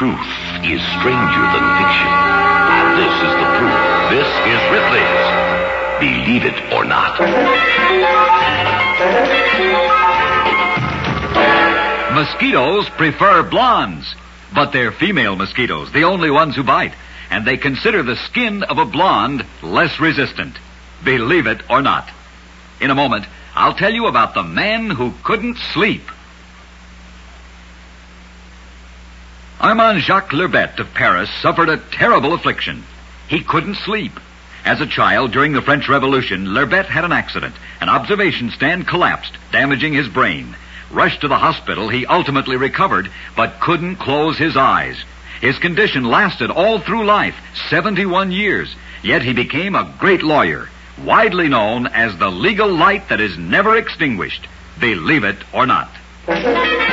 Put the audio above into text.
Truth is stranger than fiction. And this is the proof. This is Ripley's Believe It or Not. Mosquitoes prefer blondes, but they're female mosquitoes, the only ones who bite, and they consider the skin of a blonde less resistant. Believe it or not. In a moment, I'll tell you about the man who couldn't sleep. Armand Jacques Lerbet of Paris suffered a terrible affliction. He couldn't sleep. As a child, during the French Revolution, Lerbet had an accident. An observation stand collapsed, damaging his brain. Rushed to the hospital, he ultimately recovered, but couldn't close his eyes. His condition lasted all through life, 71 years. Yet he became a great lawyer, widely known as the legal light that is never extinguished. Believe it or not.